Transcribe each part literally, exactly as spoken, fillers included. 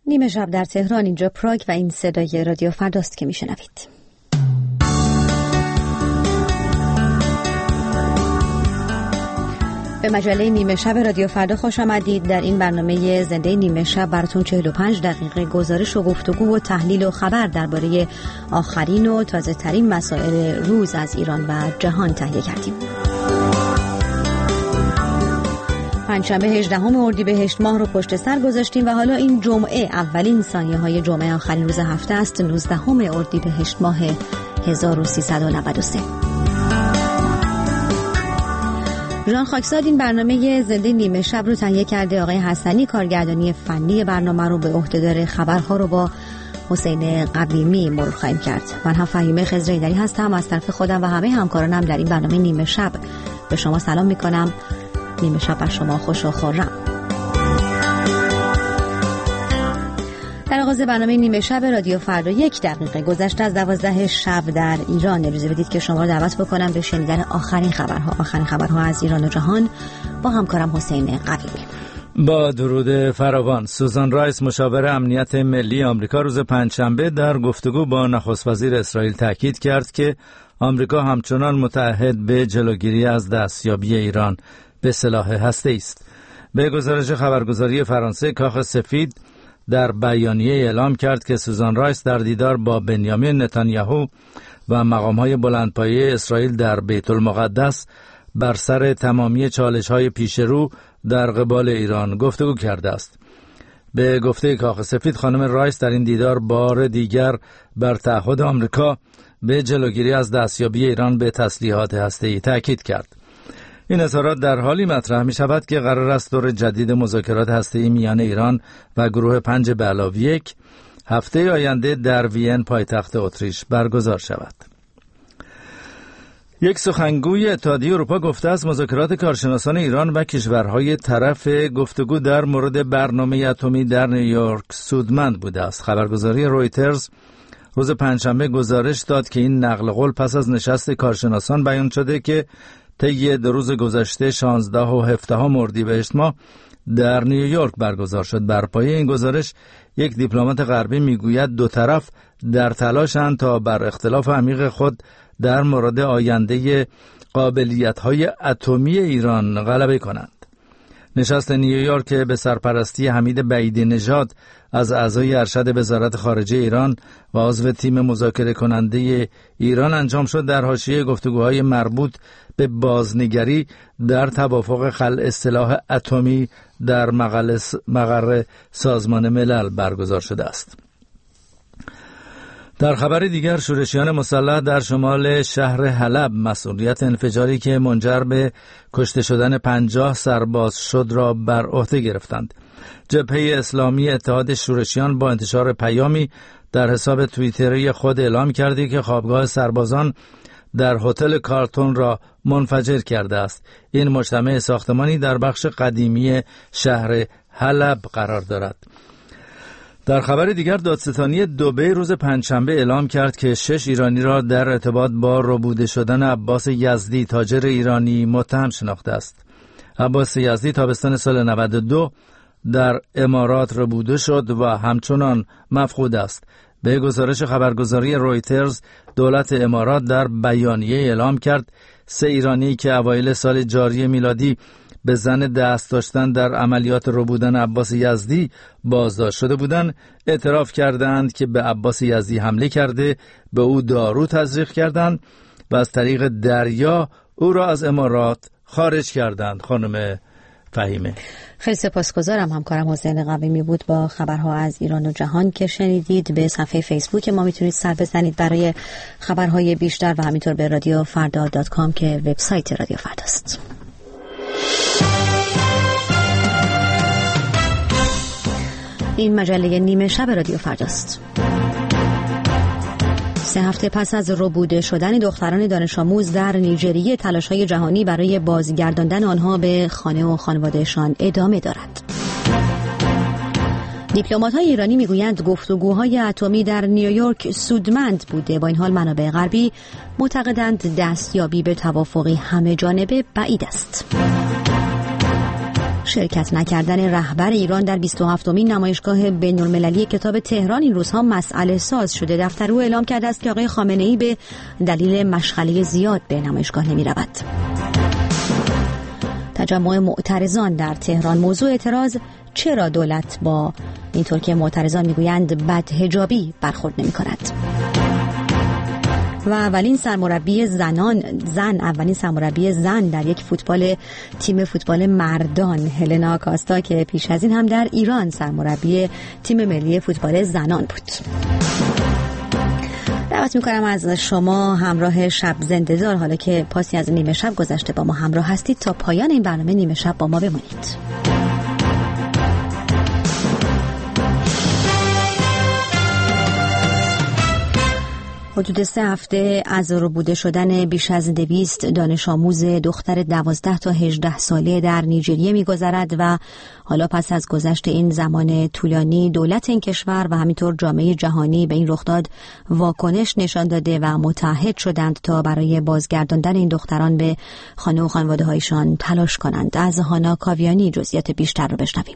نیمه شب در تهران، اینجا پراگ و این صدای رادیو فرداست که میشنوید. به مجله نیمه شب رادیو فردا خوش آمدید. در این برنامه زنده نیمه شب براتون چهل و پنج دقیقه گزارش و گفتگو و تحلیل و خبر درباره آخرین و تازه ترین مسائل روز از ایران و جهان تهیه کردیم. پنجشنبه هجدهم اردیبهشت ماه رو پشت سر گذاشتیم و حالا این جمعه اولین ثانیه های جمعه آخرین روز هفته است، نوزدهم اردیبهشت ماه هزار و سیصد و نود و سه. ژان خاکزاد این برنامه زنده نیمه شب رو تهیه کرده. آقای حسنی کارگردانی فنی برنامه رو به عهده داره. خبرها رو با حسین قویمی مرور خواهیم کرد. من هم فهیمه خضراییدری هستم. از طرف خودم و همه همکارانم در این برنامه نیمه شب به شما سلام میکنم. نیمه شب بر شما خوش و خرم. در آغاز برنامه نیمه شب رادیو فردا یک دقیقه گذشته از دوازده شب در ایران، اجازه بدید که شما رو دعوت بکنم به شنیدن آخرین خبرها آخرین خبرها از ایران و جهان با همکارم حسین قویمی. با درود فراوان. سوزان رایس مشاور امنیت ملی آمریکا روز پنجشنبه در گفتگو با نخست وزیر اسرائیل تاکید کرد که آمریکا همچنان متعهد به جلوگیری از دستیابی ایران به سلاح هسته‌ای است. به گزارش خبرگزاری فرانسه، کاخ سفید در بیانیه اعلام کرد که سوزان رایس در دیدار با بنیامین نتانیاهو و مقام‌های بلندپایه اسرائیل در بیت المقدس بر سر تمامی چالش‌های پیشرو در قبال ایران گفتگو کرده است. به گفته کاخ سفید، خانم رایس در این دیدار بار دیگر بر تعهد آمریکا به جلوگیری از دستیابی ایران به تسلیحات هسته‌ای تاکید کرد. این اظهارات در حالی مطرح می شود که قرار است دور جدید مذاکرات هسته‌ای میان ایران و گروه پنج به علاوه یک هفته آینده در وین پایتخت اتریش برگزار شود. یک سخنگوی اتحادیه اروپا گفته است مذاکرات کارشناسان ایران و کشورهای طرف گفتگو در مورد برنامه اتمی در نیویورک سودمند بوده است. خبرگزاری رویترز روز پنجشنبه گزارش داد که این نقل قول پس از نشست کارشناسان بیان شده که طی دو روز گذشته شانزده و هفدهم اردیبهشت ماه در نیویورک برگزار شد. بر پایه این گزارش یک دیپلمات غربی میگوید دو طرف در تلاشند تا بر اختلاف عمیق خود در مورد آینده قابلیت‌های اتمی ایران غلبه کنند. نشست نیویورک که به سرپرستی حمید بعیدی نژاد از اعضای ارشد وزارت خارجه ایران و عضو تیم مذاکره کننده ایران انجام شد، در حاشیه گفتگوهای مربوط به بازنگری در توافق خلع سلاح اتمی در مقر سازمان ملل برگزار شده است. در خبر دیگر، شورشیان مسلح در شمال شهر حلب مسئولیت انفجاری که منجر به کشته شدن پنجاه سرباز شد را بر عهده گرفتند. جبهه اسلامی اتحاد شورشیان با انتشار پیامی در حساب توییتری خود اعلام کرده که خوابگاه سربازان در هتل کارتون را منفجر کرده است. این مجتمع ساختمانی در بخش قدیمی شهر حلب قرار دارد. در خبر دیگر، دادستانی دبی روز پنجشنبه اعلام کرد که شش ایرانی را در ارتباط با ربوده شدن عباس یزدی تاجر ایرانی متهم شناخته است. عباس یزدی تابستان سال نود و دو در امارات ربوده شد و همچنان مفقود است. به گزارش خبرگزاری رویترز، دولت امارات در بیانیه اعلام کرد سه ایرانی که اوایل سال جاری میلادی به زن دست داشتن در عملیات ربودن عباس یزدی بازداشت شده بودند، اعتراف کردند که به عباس یزدی حمله کرده، به او دارو تزریق کردند و از طریق دریا او را از امارات خارج کردند. خانم فهیمه، خیلی سپاسگزارم. همکارم حسین قویمی بود با خبرها از ایران و جهان که شنیدید. به صفحه فیسبوک ما میتونید سر بزنید برای خبرهای بیشتر و همینطور به رادیو فردا دات کام که وبسایت رادیو فرداست. این مجله نیمه شب رادیو فرداست. سه هفته پس از ربوده شدن دختران دانش آموز در نیجریه، تلاش‌های جهانی برای بازگرداندن آنها به خانه و خانوادهشان ادامه دارد. دیپلمات‌های ایرانی میگویند گفتگوهای اتمی در نیویورک سودمند بوده. با این حال منابع غربی معتقدند دستیابی به توافقی همه جانبه بعید است. شرکت نکردن رهبر ایران در بیست و هفتمین نمایشگاه بین‌المللی کتاب تهران این روزها مسئله ساز شده. دفتر او اعلام کرده است که آقای خامنه‌ای به دلیل مشغله زیاد به نمایشگاه نمی رود. تجمع معترضان در تهران. موضوع اعتراض: چرا دولت با اینطور که معترضان میگویند بدحجابی برخورد نمی کند؟ و اولین سرمربی زنان زن اولین سرمربی زن در یک فوتبال تیم فوتبال مردان، هلنا کاستا، که پیش از این هم در ایران سرمربی تیم ملی فوتبال زنان بود. دعوت میکنم از شما همراه شب زنده‌دار، حالا که پاسی از نیمه شب گذشته، با ما همراه هستید تا پایان این برنامه نیمه شب با ما بمانید. حدود سه هفته از ربوده شدن بیش از دویست دانش آموز دختر دوازده تا هجده ساله در نیجریه می‌گذرد و حالا پس از گذشت این زمان طولانی دولت این کشور و همینطور جامعه جهانی به این رخداد واکنش نشان داده و متحد شدند تا برای بازگرداندن این دختران به خانه و خانواده‌هایشان تلاش کنند. از هانا کاویانی جزئیات بیشتر رو بشنویم.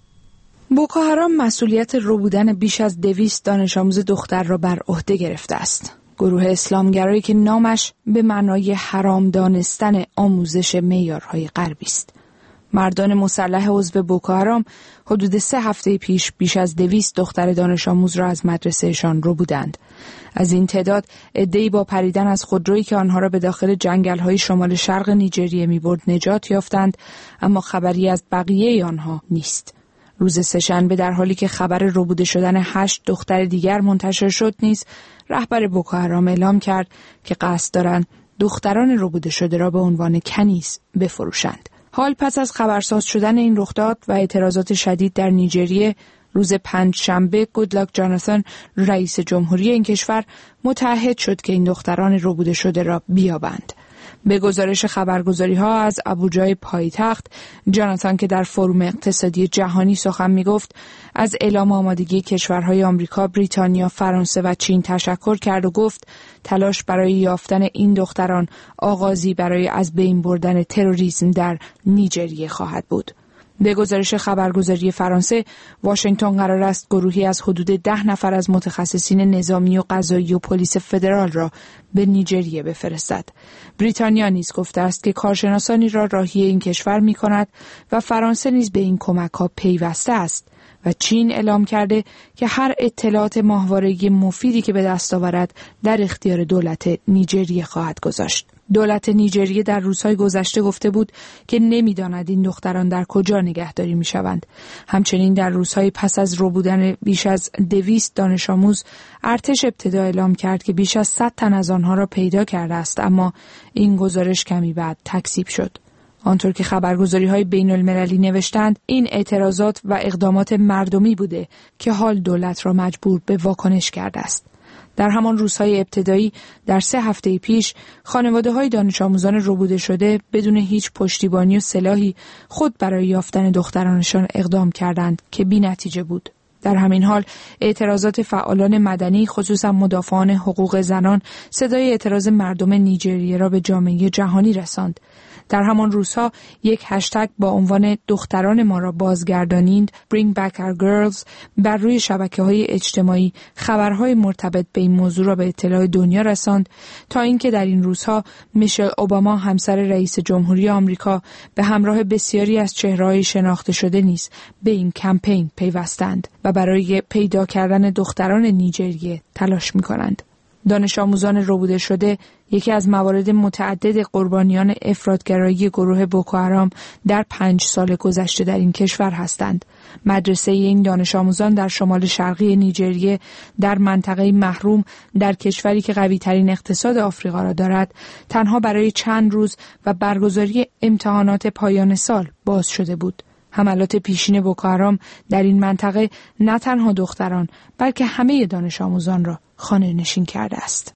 بوکو حرام مسئولیت ربودن بیش از دویست دانش آموز دختر را بر عهده گرفته است. گروه اسلامگرایی که نامش به معنای حرام دانستن آموزش معیارهای غربی است. مردان مسلح عضو بوکو حرام حدود سه هفته پیش بیش از دویست دختر دانش آموز را از مدرسهشان ربودند. از این تعداد عده‌ای با پریدن از خودرویی که آنها را به داخل جنگل‌های شمال شرق نیجریه می‌برد نجات یافتند، اما خبری از بقیه آنها نیست. روز سه‌شنبه در حالی که خبر ربوده شدن هشت دختر دیگر منتشر شد نیز رهبر بوکو حرام اعلام کرد که قصد دارند دختران ربوده شده را به عنوان کنیز بفروشند. حال پس از خبرساز شدن این رخداد و اعتراضات شدید در نیجریه، روز پنجشنبه گودلاک جاناتان رئیس جمهوری این کشور متعهد شد که این دختران ربوده شده را بیابند. به گزارش خبرگزاری‌ها از ابوجای پایتخت، جاناتان که در فروم اقتصادی جهانی سخن می‌گفت، از اعلام آمادگی کشورهای آمریکا، بریتانیا، فرانسه و چین تشکر کرد و گفت تلاش برای یافتن این دختران آغازی برای از بین بردن تروریسم در نیجریه خواهد بود. به گزارش خبرگزاری فرانسه، واشنگتن قرار است گروهی از حدود ده نفر از متخصصین نظامی و قضایی و پلیس فدرال را به نیجریه بفرستد. بریتانیا نیز گفته است که کارشناسانی را راهی این کشور می کند و فرانسه نیز به این کمک‌ها پیوسته است و چین اعلام کرده که هر اطلاعات ماهواره‌ای مفیدی که به دست آورد در اختیار دولت نیجریه خواهد گذاشت. دولت نیجریه در روزهای گذشته گفته بود که نمی‌داند این دختران در کجا نگهداری می‌شوند. همچنین در روزهای پس از ربودن بیش از دویست دانش آموز، ارتش ابتدا اعلام کرد که بیش از صد تن از آنها را پیدا کرده است، اما این گزارش کمی بعد تکذیب شد. آنطور که خبرگزاری‌های بین‌المللی نوشتند، این اعتراضات و اقدامات مردمی بوده که حال دولت را مجبور به واکنش کرده است. در همان روزهای ابتدایی در سه هفته پیش خانواده‌های دانش آموزان ربوده شده بدون هیچ پشتیبانی و سلاحی خود برای یافتن دخترانشان اقدام کردند که بی‌نتیجه بود. در همین حال اعتراضات فعالان مدنی خصوصا مدافعان حقوق زنان صدای اعتراض مردم نیجریه را به جامعه جهانی رساند. در همان روزها یک هشتگ با عنوان دختران ما را بازگردانید Bring Back Our Girls بر روی شبکه‌های اجتماعی خبرهای مرتبط به این موضوع را به اطلاع دنیا رساند تا اینکه در این روزها میشل اوباما همسر رئیس جمهوری آمریکا به همراه بسیاری از چهره‌های شناخته شده نیز به این کمپین پیوستند و برای پیدا کردن دختران نیجریه تلاش می‌کنند. دانش آموزان ربوده شده یکی از موارد متعدد قربانیان افراطگرایی گروه بوکو حرام در پنج سال گذشته در این کشور هستند. مدرسه این دانش آموزان در شمال شرقی نیجریه در منطقه محروم در کشوری که قوی ترین اقتصاد آفریقا را دارد تنها برای چند روز و برگزاری امتحانات پایان سال باز شده بود. حملات پیشین بوکو حرام در این منطقه نه تنها دختران بلکه همه دانش آموزان را خانه نشین کرده است.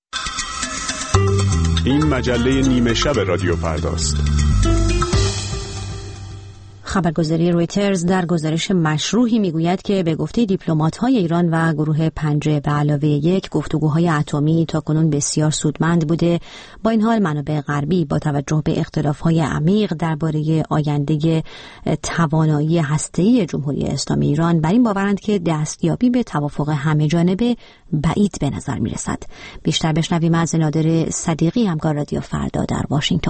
این مجله نیمه شب رادیو فرداست. خبرگزاری رویترز در گزارش مشروحی میگوید که به گفته دیپلمات‌های ایران و گروه پنج به علاوه یک گفتگوهای اتمی تاکنون بسیار سودمند بوده. با این حال منابع غربی با توجه به اختلاف‌های عمیق درباره آینده توانایی هسته‌ای جمهوری اسلامی ایران بر این باورند که دستیابی به توافق همه‌جانبه بعید به نظر می‌رسد. بیشتر بشنویم از نادر صدیقی، همکار رادیو فردا در واشنگتن.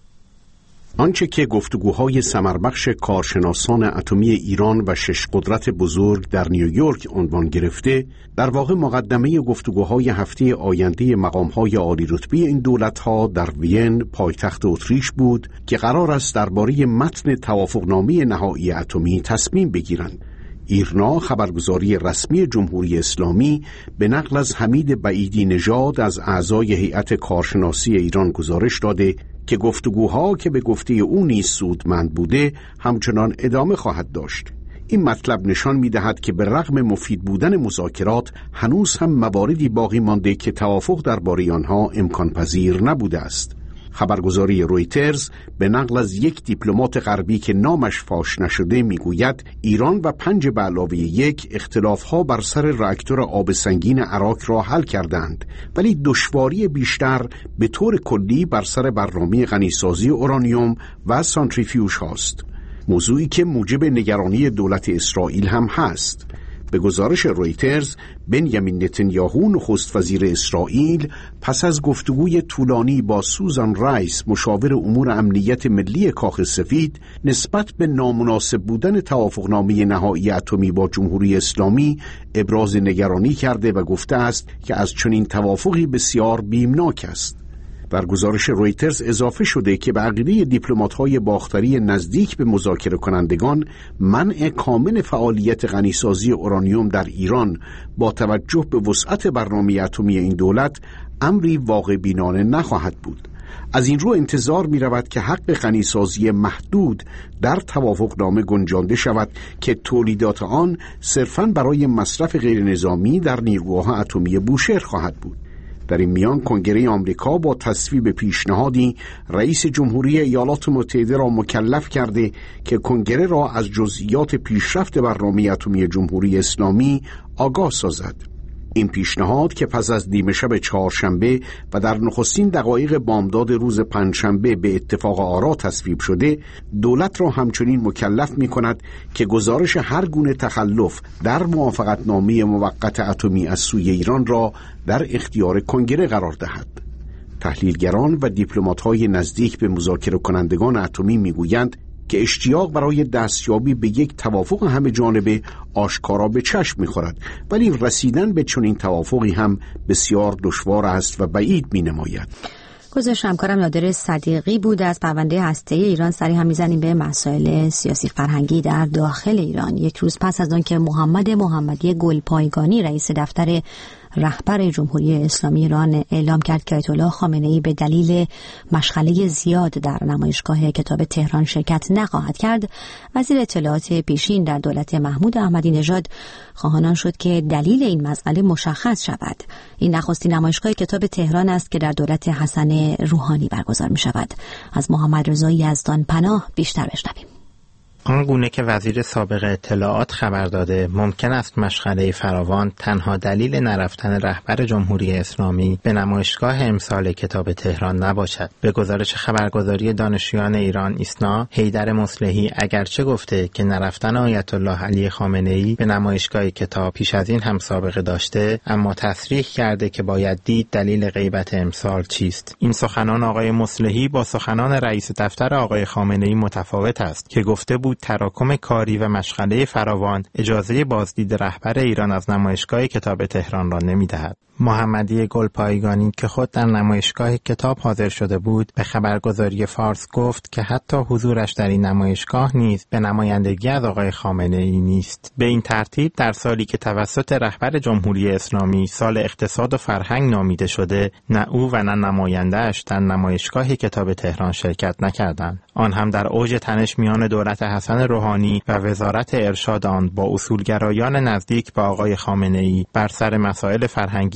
آنچه که گفتگوهای ثمربخش کارشناسان اتمی ایران و شش قدرت بزرگ در نیویورک عنوان گرفته، در واقع مقدمه گفتگوهای هفته آینده مقام‌های عالی رتبه این دولت‌ها در وین، پایتخت اتریش بود که قرار است درباره متن توافقنامه نهایی اتمی تصمیم بگیرند. ایرنا، خبرگزاری رسمی جمهوری اسلامی، به نقل از حمید بعیدی نژاد از اعضای هیئت کارشناسی ایران گزارش داده که گفتگوها که به گفته او نیز سودمند بوده همچنان ادامه خواهد داشت. این مطلب نشان می‌دهد که به رغم مفید بودن مذاکرات هنوز هم مواردی باقی مانده که توافق درباره آنها امکان پذیر نبوده است. خبرگزاری رویترز به نقل از یک دیپلمات غربی که نامش فاش نشده میگوید ایران و پنج به علاوه یک اختلافها بر سر راکتور آب سنگین عراق را حل کردند، ولی دشواری بیشتر به طور کلی بر سر برنامه غنیسازی اورانیوم و سانتریفیوژ هاست، موضوعی که موجب نگرانی دولت اسرائیل هم هست. به گزارش رویترز، بنیامین نتانیاهو نخست وزیر اسرائیل پس از گفتگوی طولانی با سوزان رایس مشاور امور امنیت ملی کاخ سفید نسبت به نامناسب بودن توافقنامه نهایی اتمی با جمهوری اسلامی ابراز نگرانی کرده و گفته است که از چنین توافقی بسیار بیمناک است. در گزارش رویترز اضافه شده که به عقیده دیپلمات‌های باختری نزدیک به مذاکره کنندگان منع کامل فعالیت غنیسازی اورانیوم در ایران با توجه به وسعت برنامه اتمی این دولت امری واقع بینانه نخواهد بود. از این رو انتظار می رود که حق غنیسازی محدود در توافقنامه گنجانده شود که تولیدات آن صرفاً برای مصرف غیر نظامی در نیروگاه اتمی بوشهر خواهد بود. در این میان کنگره آمریکا با تصویب پیشنهادی رئیس جمهوری ایالات متحده را مکلف کرده که کنگره را از جزئیات پیشرفت برنامه اتمی جمهوری اسلامی آگاه سازد. این پیشنهاد که پس از نیمه شب چهارشنبه و در نخستین دقایق بامداد روز پنجشنبه به اتفاق آرا تصویب شده، دولت را همچنین مکلف می کند که گزارش هر گونه تخلف در موافقتنامه موقت اتمی از سوی ایران را در اختیار کنگره قرار دهد. تحلیلگران و دیپلمات‌های نزدیک به مذاکره کنندگان اتمی می‌گویند که اشتیاق برای دستیابی به یک توافق همه جانبه آشکارا به چشم می‌خورد، ولی رسیدن به چنین توافقی هم بسیار دشوار است و بعید می‌نماید. گزارش همکارم نادر صدیقی بود. از پرونده هسته‌ای ایران سری هم می‌زنیم به مسائل سیاسی فرهنگی در داخل ایران. یک روز پس از آن که محمد محمدی گلپایگانی رئیس دفتر رهبر جمهوری اسلامی ایران اعلام کرد که آیت الله خامنه‌ای به دلیل مشغله زیاد در نمایشگاه کتاب تهران شرکت نخواهد کرد، وزیر اطلاعات پیشین در دولت محمود احمدی نژاد خواهان شد که دلیل این مسئله مشخص شود. این نخستین نمایشگاه کتاب تهران است که در دولت حسن روحانی برگزار می شود. از محمد رضا یزدان پناه بیشتر بشنویم. آنگونه که وزیر سابق اطلاعات خبر داده، ممکن است مشغله فراوان تنها دلیل نرفتن رهبر جمهوری اسلامی به نمایشگاه امسال کتاب تهران نباشد. به گزارش خبرگزاری دانشجویان ایران ایسنا، حیدر مصلحی اگرچه گفته که نرفتن آیت الله علی خامنه‌ای به نمایشگاه کتاب پیش از این هم سابقه داشته، اما تصریح کرده که باید دید دلیل غیبت امسال چیست. این سخنان آقای مصلحی با سخنان رئیس دفتر آقای خامنه‌ای متفاوت است که گفته بود تراکم کاری و مشغله فراوان اجازه بازدید رهبر ایران از نمایشگاه کتاب تهران را نمی‌دهد. محمدی گلپایگانی که خود در نمایشگاه کتاب حاضر شده بود، به خبرگزاری فارس گفت که حتی حضورش در این نمایشگاه نیز به نمایندگی از آقای خامنه‌ای نیست. به این ترتیب در سالی که توسط رهبر جمهوری اسلامی سال اقتصاد و فرهنگ نامیده شده، نه او و نه نماینده‌اش در نمایشگاه کتاب تهران شرکت نکردند. آن هم در اوج تنش میان دولت حسن روحانی و وزارت ارشاد آن با اصولگرایان نزدیک به آقای خامنه‌ای بر سر مسائل فرهنگی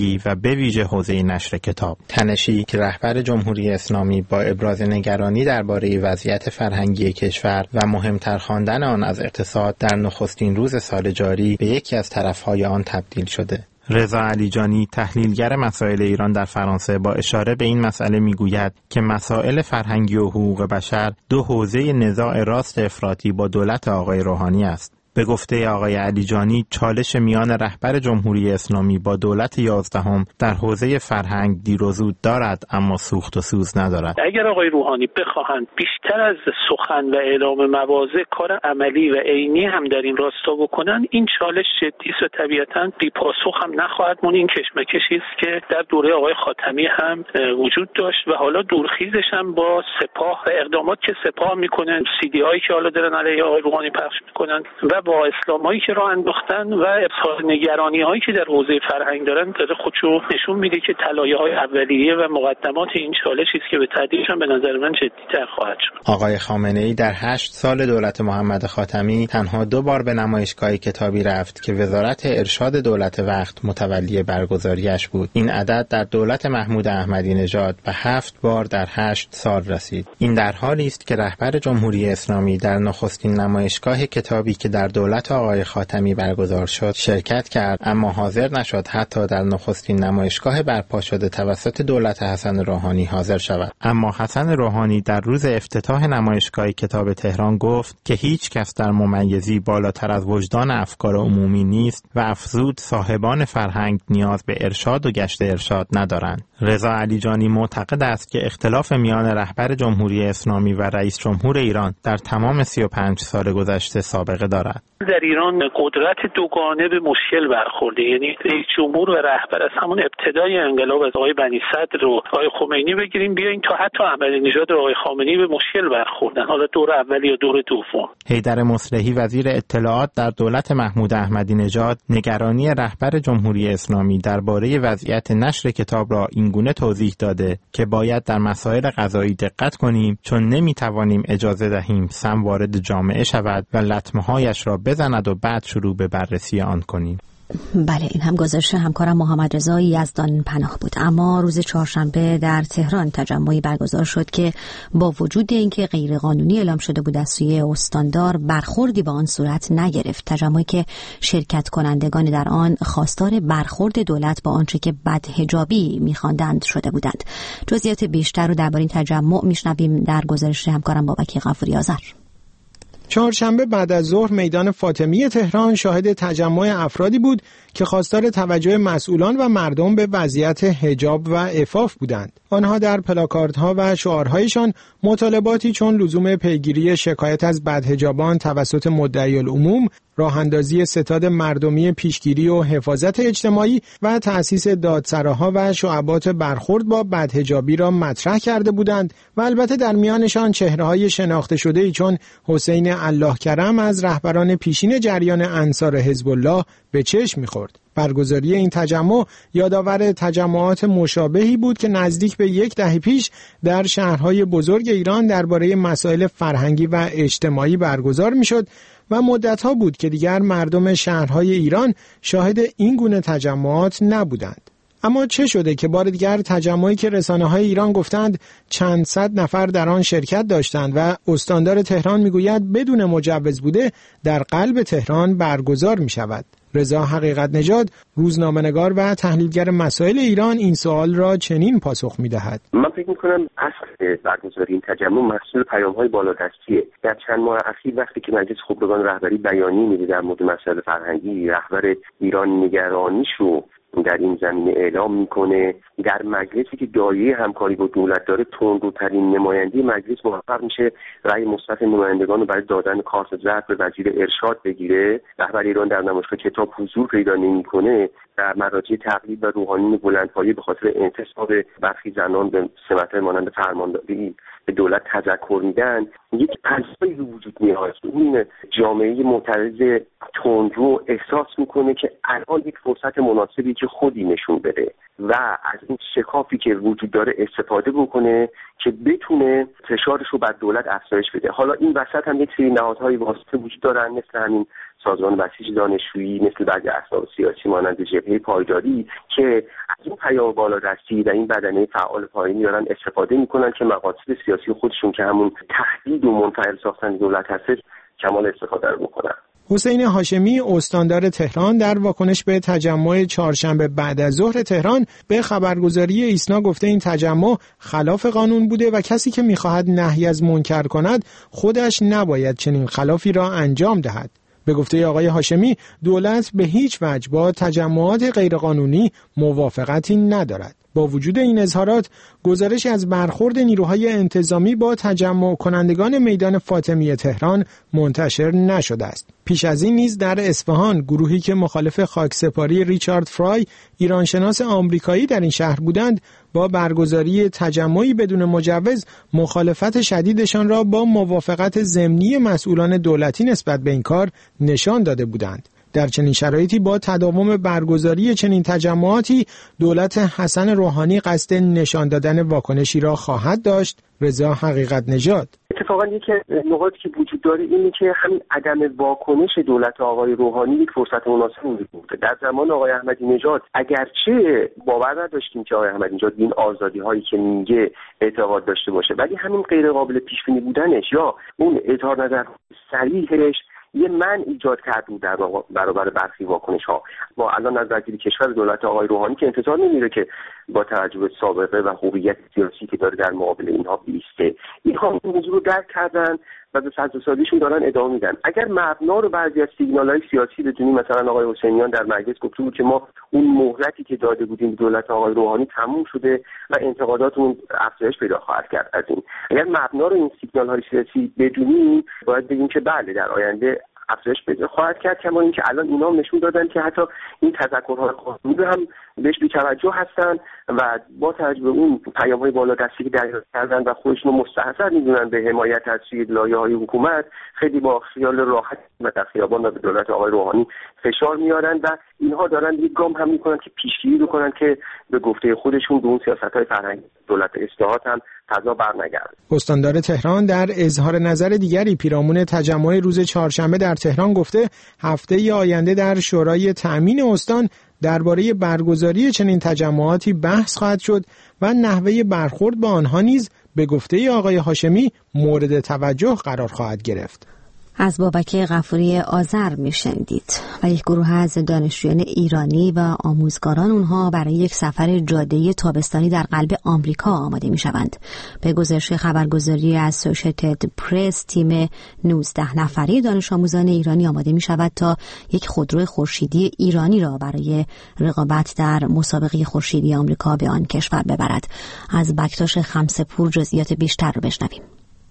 فرهنگی و به ویژه حوزه نشر کتاب. تنشی که رهبر جمهوری اسلامی با ابراز نگرانی درباره وضعیت فرهنگی کشور و مهمتر خواندن آن از اقتصاد در نخستین روز سال جاری به یکی از طرفهای آن تبدیل شده. رضا علیجانی، تحلیلگر مسائل ایران در فرانسه، با اشاره به این مسئله میگوید که مسائل فرهنگی و حقوق بشر دو حوزه نزاع راست افراطی با دولت آقای روحانی است. به گفته آقای علیجانی، چالش میان رهبر جمهوری اسلامی با دولت یازدهم در حوزه فرهنگ دیر و زود دارد، اما سوخت و سوز ندارد. اگر آقای روحانی بخواهند بیشتر از سخن و اعلام مواضع کار عملی و عینی هم در این راستا بکنن، این چالش جدی است و طبیعتاً بی پاسخ هم نخواهد ماند. این کشمکشی است که در دوره آقای خاتمی هم وجود داشت و حالا دورخیزش هم با سپاه و اقدامات که سپاه میکنه، سی دی هایی که حالا دارن علیه آقای روحانی پخش میکنن و با اسلامایی که راه انداختن و اظهار نگرانی هایی که در حوزه فرهنگ دارن، داره خودشو نشون میده که تلایه های اولیه و مقدمات این چالشی است که به تدریج هم به نظر من جدی‌تر خواهد شد. آقای خامنه ای در هشت سال دولت محمد خاتمی تنها دو بار به نمایشگاه کتابی رفت که وزارت ارشاد دولت وقت متولی برگزاریش بود. این عدد در دولت محمود احمدی نژاد به هفت بار در هشت سال رسید. این در حالی است که رهبر جمهوری اسلامی در نخستین نمایشگاه کتابی که در دولت آقای خاتمی برگزار شد شرکت کرد، اما حاضر نشد حتی در نخستین نمایشگاه برپا شده توسط دولت حسن روحانی حاضر شود. اما حسن روحانی در روز افتتاح نمایشگاه کتاب تهران گفت که هیچ کس در ممیزی بالاتر از وجدان افکار عمومی نیست و افزود صاحبان فرهنگ نیاز به ارشاد و گشت ارشاد ندارند. رضا علیجانی معتقد است که اختلاف میان رهبر جمهوری اسلامی و رئیس جمهور ایران در تمام سی و پنج سال گذشته سابقه دارد. در ایران قدرت دوگانه به مشکل برخورده، یعنی رئیس جمهور و رهبر از همون ابتدای انقلاب از آقای بنی صدر و آقای خمینی بگیریم بیاین تا حتی احمدی نژاد و آقای خامنه‌ای به مشکل برخوردن، حالا دور اول یا دور دوم. حیدر مصلحی وزیر اطلاعات در دولت محمود احمدی نژاد نگرانی رهبر جمهوری اسلامی درباره وضعیت نشر کتاب را اینگونه توضیح داده که باید در مسائل قضایی دقت کنیم چون نمیتوانیم اجازه دهیم سم وارد جامعه شود و لطمه‌هایش را بزند و بعد شروع به بررسی آن کنیم. بله، این هم گزارش همکارم محمد رضا یزدان پناه بود. اما روز چهارشنبه در تهران تجمعی برگزار شد که با وجود اینکه غیرقانونی اعلام شده بود از سوی استاندار، برخوردی با آن صورت نگرفت. تجمعی که شرکت کنندگان در آن خواستار برخورد دولت با آنچه که بدحجابی می‌خواندند شده بودند. جزئیات بیشتر رو درباره این تجمع میشنویم در گزارش همکارم بابک غفوری آذر. چهارشنبه بعد از ظهر میدان فاطمی تهران شاهد تجمع افرادی بود که خواستار توجه مسئولان و مردم به وضعیت حجاب و عفاف بودند. آنها در پلاکاردها و شعارهایشان مطالباتی چون لزوم پیگیری شکایت از بدحجابان توسط مدعی العموم، راهاندازی ستاد مردمی پیشگیری و حفاظت اجتماعی و تأسیس دادسراها و شعبات برخورد با بدحجابی را مطرح کرده بودند و البته در میانشان چهره‌های شناخته شده‌ای چون حسین الله کرم از رهبران پیشین جریان انصار حزب الله به چشم می‌خورد. برگزاری این تجمع یادآور تجمعات مشابهی بود که نزدیک به یک دهه پیش در شهرهای بزرگ ایران درباره مسائل فرهنگی و اجتماعی برگزار می‌شد و مدت‌ها بود که دیگر مردم شهرهای ایران شاهد این گونه تجمعات نبودند. اما چه شده که بار دیگر تجمعی که رسانه‌های ایران گفتند چند صد نفر در آن شرکت داشتند و استاندار تهران میگوید بدون مجوز بوده در قلب تهران برگزار می‌شود؟ رضا حقیقت نژاد، روزنامه‌نگار و تحلیلگر مسائل ایران، این سوال را چنین پاسخ می‌دهد: من فکر می‌کنم اصل برگزاری این تجمع محصول پیام‌های بالادستیه. در چند ماه اخیر وقتی که مجلس خبرگان رهبری بیانیه میده در مورد مسائل فرهنگی، رهبر ایران نگرانیش رو در این زمینه اعلام میکنه، در مجلسی که دایره همکاری با دولت داره تندروترین نماینده مجلس موفق میشه رأی مثبت نمایندگان رو برای دادن کارت زرد به وزیر ارشاد بگیره. رهبر ایران در نمایشگاه کتاب حضور پیدا نمیکنه. در مراجع تقلید و روحانیون بلندپایه به خاطر انتصاب برخی زنان به سمت‌های مانند فرمانداری به دولت تذکر میدن. یک پنجه‌ای وجود میاد. این جامعه معترض تندرو احساس میکنه که الان یک فرصت مناسبی که خودی نشون بده و از این شکافی که وجود داره استفاده بکنه که بتونه فشارش رو بر دولت افزایش بده. حالا این وسط هم یک سری نهادهای واسطه وجود دارن مثل همین سازمان بسیج دانشجویی، مثل بعضی احزاب سیاسی مانند جبهه پایداری که از این پیام بالادستی و این بدنه فعال پایینی دارن استفاده میکنن که مقاصد سیاسی خودشون که همون تهدید و منفعل ساختن دولت هست کمال استفاده رو میکنن. حسین هاشمی استاندار تهران در واکنش به تجمع چهارشنبه بعد از ظهر تهران به خبرگزاری ایسنا گفته این تجمع خلاف قانون بوده و کسی که می‌خواهد نهی از منکر کند خودش نباید چنین خلافی را انجام دهد. به گفته آقای هاشمی دولت به هیچ وجه با تجمعات غیرقانونی موافقتی ندارد. با وجود این اظهارات گزارشی از برخورد نیروهای انتظامی با تجمع کنندگان میدان فاطمیه تهران منتشر نشده است. پیش از این نیز در اصفهان گروهی که مخالف خاکسپاری ریچارد فرای ایرانشناس آمریکایی در این شهر بودند با برگزاری تجمعی بدون مجوز مخالفت شدیدشان را با موافقت ضمنی مسئولان دولتی نسبت به این کار نشان داده بودند. در چنین شرایطی با تداوم برگزاری چنین تجمعاتی دولت حسن روحانی قصد نشان دادن واکنشی را خواهد داشت. رضا حقیقت نژاد: اتفاقا یکی از نقاطی که وجود داره اینه که همین عدم واکنش دولت آقای روحانی یک فرصت مناسب وجود بوده. در زمان آقای احمدی نژاد اگرچه باور نداشتیم که آقای احمدی نژاد این آزادی هایی که میگه اعتقاد داشته باشه، ولی همین غیر قابل پیش بینی بودنش یا اون اظهار نظر صریحش یه من ایجاد کرد بود در برابر برخی واکنش ها. ما الان از وزیر کشور دولت آقای روحانی که انتظار نمیره که با توجه به سابقه و هویت سیاسی که داره در مقابل اینها بیسته. اینها این موضوع رو درک کردن و به سازوسازیشون دارن ادامه میدن. اگر مبنا رو بعضی از سیگنال‌های سیاسی بدونیم، مثلا آقای حسینیان در مجلس گفته بود که ما اون مهلتی که داده بودیم به دولت آقای روحانی تموم شده و انتقاداتمون افزایش پیدا خواهد کرد. از این اگر مبنا رو این سیگنال‌های سیاسی بدونیم باید بگیم که بله در آینده افزایش پیدا خواهد کرد، کما اینکه الان اینا هم نشون دادن که حتی این تذکرهای قانونی هم بهش بی‌توجه هستن و با توجه به اون پیام‌های بالادستی که دریافت کردن و خودشون مستحضر می‌دونن به حمایت از سوی لایه‌های حکومت، خیلی با خیال راحت و در خیابان و به دولت آقای روحانی فشار میارن و اینها دارن یک گام هم میکنن که پیشگیری بکنن که به گفته خودشون به اون سیاست‌های فرهنگی دولت اصلاحات هم فضا برنگرده. استاندار تهران در اظهار نظر دیگری پیرامون تجمع روز چهارشنبه در تهران گفته هفته آینده در شورای تأمین استان درباره برگزاری چنین تجمعاتی بحث خواهد شد و نحوه برخورد با آنها نیز به گفته آقای هاشمی مورد توجه قرار خواهد گرفت. از بابک غفوری آذر میشنیدید. و یک گروه از دانشجویان ایرانی و آموزگاران اونها برای یک سفر جاده‌ای تابستانی در قلب آمریکا آماده میشوند. به گزارش خبرگزاری اسوشییتد پرس تیم نوزده نفری دانش آموزان ایرانی آماده میشود تا یک خودرو خورشیدی ایرانی را برای رقابت در مسابقه خورشیدی آمریکا به آن کشور ببرد. از بکتاش خمسه‌پور جزئیات بیشتر رو بشنویم.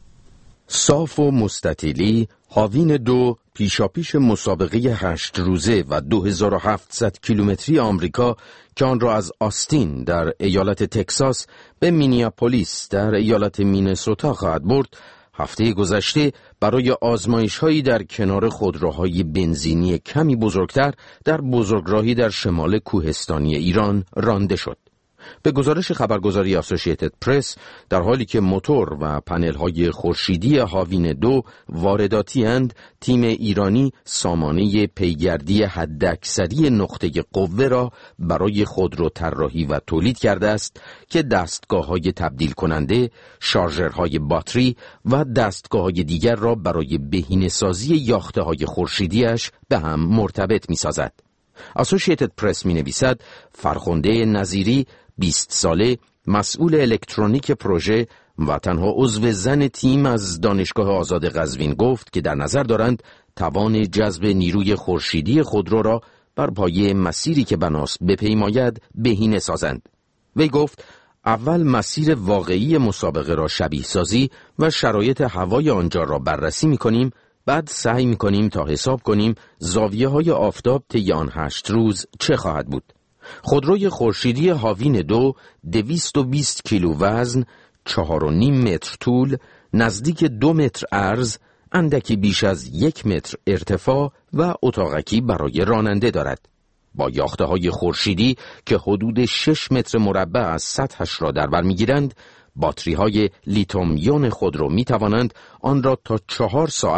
صاف و مستطیلی، هاوین دو پیشاپیش مسابقه هشت روزه و دو هزار و هفتصد کیلومتری آمریکا که آن را از آستین در ایالت تکساس به مینیاپولیس در ایالت مینسوتا خواهد برد، هفته گذشته برای آزمایش‌هایی در کنار خودروهای بنزینی کمی بزرگتر در بزرگراهی در شمال کوهستانی ایران رانده شد. به گزارش خبرگزاری اسوشییتد پرس، در حالی که موتور و پنل‌های خورشیدی هاوین دو وارداتی اند، تیم ایرانی سامانه پیگردی حداکثری نقطه قوه را برای خودرو طراحی و تولید کرده است که دستگاه‌های تبدیل کننده، شارژرهای باتری و دستگاه‌های دیگر را برای بهینه‌سازی یاخته‌های خورشیدی‌اش به هم مرتبط می‌سازد. اسوشییتد پرس می‌نویسد فرخنده نظیری بیست ساله، مسئول الکترونیک پروژه و تنها عضو زن تیم از دانشگاه آزاد قزوین گفت که در نظر دارند توان جذب نیروی خورشیدی خودرو را بر پایه مسیری که بناست بپیماید بهینه سازند. وی گفت اول مسیر واقعی مسابقه را شبیه سازی و شرایط هوای آنجا را بررسی می‌کنیم، بعد سعی می‌کنیم تا حساب کنیم زاویه‌های آفتاب طی آن هشت روز چه خواهد بود. خودروی خورشیدی هاوین دو دویست و بیست کیلو وزن، چهار و نیم متر طول، نزدیک دو متر عرض، اندکی بیش از یک متر ارتفاع و اتاقکی برای راننده دارد. با یاخته‌های خورشیدی که حدود شش متر مربع از سطحش را در بر می‌گیرند، باتری‌های لیتیوم یون خودرو می‌توانند آن را تا چهار ساعت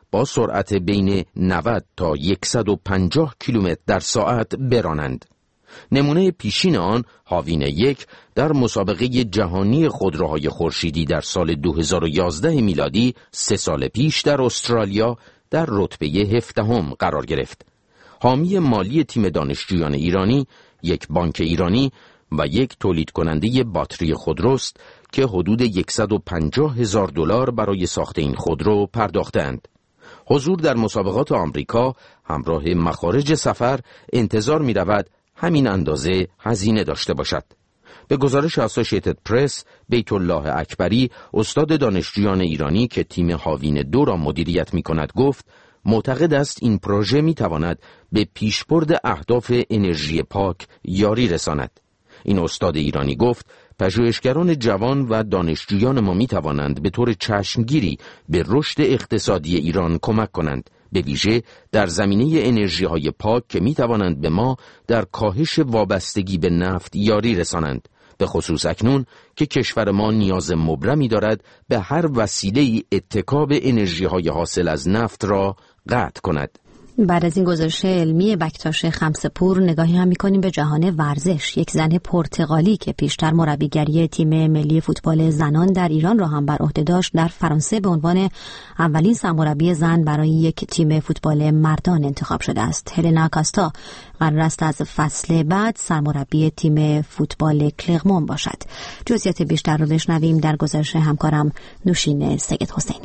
با سرعت بین نود تا صد و پنجاه کیلومتر در ساعت برانند. نمونه پیشین آن هاوین یک در مسابقه جهانی خودروهای خورشیدی در سال دو هزار و یازده میلادی سه سال پیش در استرالیا در رتبه هفدهم قرار گرفت. حامی مالی تیم دانشجویان ایرانی یک بانک ایرانی و یک تولید کننده باتری خودروست که حدود صد و پنجاه هزار دلار برای ساخت این خودرو پرداختند. حضور در مسابقات آمریکا همراه مخارج سفر انتظار می رود همین اندازه هزینه داشته باشد. به گزارش اسوسییتد پرس، بیت الله اکبری، استاد دانشجویان ایرانی که تیم هاوین دو را مدیریت می کند گفت معتقد است این پروژه می تواند به پیشبرد اهداف انرژی پاک یاری رساند. این استاد ایرانی گفت پژوهشگران جوان و دانشجویان ما می توانند به طور چشمگیری به رشد اقتصادی ایران کمک کنند، به ویژه در زمینه انرژی های پاک که می توانند به ما در کاهش وابستگی به نفت یاری رسانند، به خصوص اکنون که کشور ما نیاز مبرمی دارد به هر وسیله اتکا به انرژی های حاصل از نفت را قطع کند. بعد از این گزارش علمی بکتاش خمسه‌پور نگاهی هم می‌کنیم به جهان ورزش. یک زن پرتغالی که پیشتر مربیگری تیم ملی فوتبال زنان در ایران را هم بر عهده داشت، در فرانسه به عنوان اولین سرمربی زن برای یک تیم فوتبال مردان انتخاب شده است. هلنا کاستا قرار است از فصل بعد سرمربی تیم فوتبال کلرمون باشد. جزئیات بیشتر رو بشنویم در گزارش همکارم نوشین سید حسینی.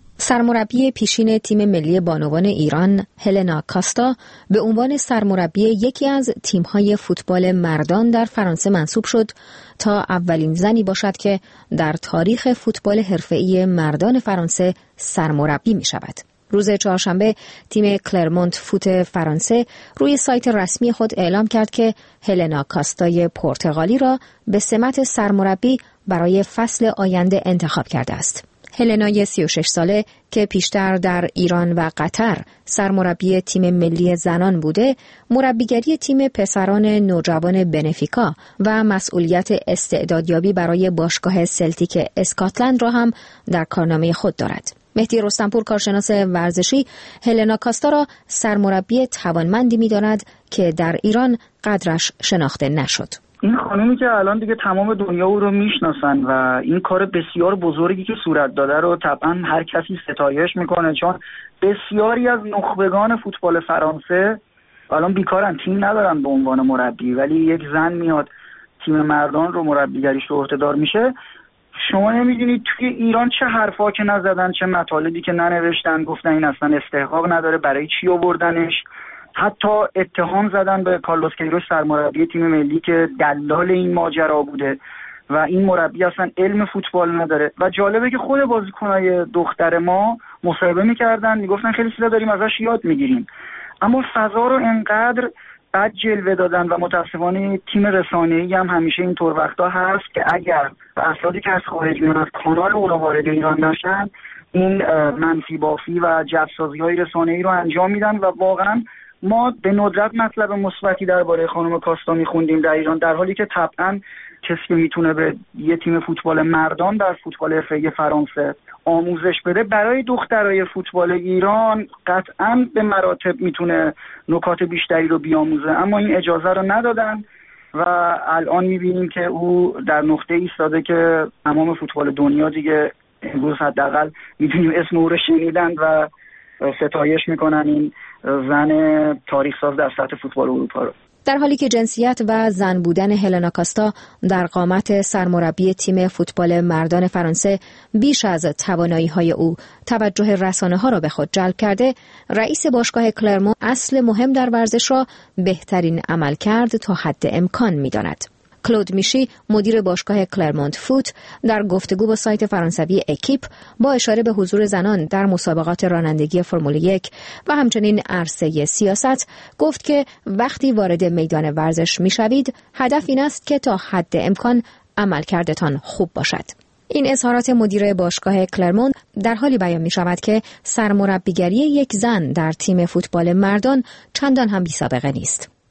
سرمربی پیشین تیم ملی بانوان ایران هلنا کاستا به عنوان سرمربی یکی از تیم‌های فوتبال مردان در فرانسه منصوب شد تا اولین زنی باشد که در تاریخ فوتبال حرفه‌ای مردان فرانسه سرمربی می‌شود. روز چهارشنبه تیم کلرمونت فوت فرانسه روی سایت رسمی خود اعلام کرد که هلنا کاستای پرتغالی را به سمت سرمربی برای فصل آینده انتخاب کرده است. هلنای سی و شش ساله که پیشتر در ایران و قطر سرمربی تیم ملی زنان بوده، مربیگری تیم پسران نوجوان بنفیکا و مسئولیت استعدادیابی برای باشگاه سلتیک اسکاتلند را هم در کارنامه خود دارد. مهدی رستمپور، کارشناس ورزشی، هلنا کاستا را سرمربی توانمندی می‌داند که در ایران قدرش شناخته نشد. این خانومی که الان دیگه تمام دنیا او رو میشناسن و این کار بسیار بزرگی که صورت داده رو طبعا هر کسی ستایش میکنه، چون بسیاری از نخبگان فوتبال فرانسه الان بیکارن، تیم ندارن به عنوان مربی، ولی یک زن میاد تیم مردان رو مربیگریش رو عهده‌دار میشه. شما نمیدونید توی ایران چه حرفا که نزدن، چه مطالبی که ننوشتن، گفتن این اصلا استحقاق نداره، برای چی آوردنش. حتی اتهام زدن به کارلوس کیروش سرمربی تیم ملی که دلال این ماجرا بوده و این مربی اصلا علم فوتبال نداره. و جالبه که خود بازیکنای دختر ما مصاحبه میکردن، میگفتن خیلی چیزا داریم ازش یاد میگیریم، اما فضا رو انقدر بد جلوه دادن و متاسفانه تیم رسانه‌ای هم همیشه این طور وقتا هست که اگر افرادی که از خارج میان از کانال او رو وارد ایران نشن، این منفی بافی و جعب‌سازی‌های رسانه‌ای رو انجام میدن و واقعا ما به ندرت مطلب مثبتی درباره خانم کاستا میخوندیم در ایران، در حالی که طبعا کسی که میتونه به یه تیم فوتبال مردان در فوتبال حرفه‌ای فرانسه آموزش بده برای دخترای فوتبال ایران قطعا به مراتب میتونه نکات بیشتری رو بیاموزه، اما این اجازه رو ندادن و الان میبینیم که او در نقطه ایستاده که تمام فوتبال دنیا دیگه امروز حداقل میدونیم اسم او رو شنیدن و ستایش میکنن این زن تاریخ ساز در سطح فوتبال اروپا رو. در حالی که جنسیت و زن بودن هلنا کاستا در قامت سرمربی تیم فوتبال مردان فرانسه بیش از توانایی‌های او توجه رسانه‌ها را به خود جلب کرده، رئیس باشگاه کلرمون اصل مهم در ورزش را بهترین عملکرد تا حد امکان می‌داند. کلود میشی، مدیر باشگاه کلرمونت فوت، در گفتگو با سایت فرانسوی اکیپ با اشاره به حضور زنان در مسابقات رانندگی فرمول یک و همچنین عرصه سیاست گفت که وقتی وارد میدان ورزش میشوید هدف این است که تا حد امکان عملکردتان خوب باشد. این اظهارات مدیر باشگاه کلرمون در حالی بیان می شود که سرمربیگری یک زن در تیم فوتبال مردان چندان هم بی‌سابقه نیست.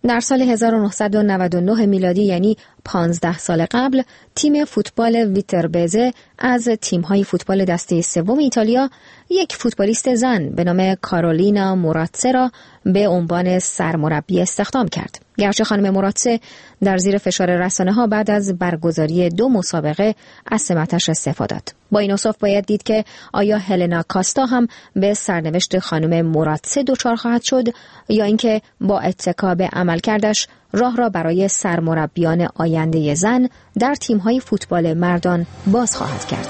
در سال هزار و نهصد و نود و نه میلادی، یعنی پانزده سال قبل، تیم فوتبال ویتربزه از تیم‌های فوتبال دسته سوم ایتالیا یک فوتبالیست زن به نام کارولینا موراتسه را به عنوان سرمربی استخدام کرد. گرچه خانم موراتسه در زیر فشار رسانه‌ها بعد از برگزاری دو مسابقه از سمتش استعفا داد. با این اوصاف باید دید که آیا هلنا کاستا هم به سرنوشت خانم موراتسه دچار خواهد شد یا اینکه با اتکا به عملکردش راه را برای سرمربیان آینده زن در تیم‌های فوتبال مردان باز خواهد کرد.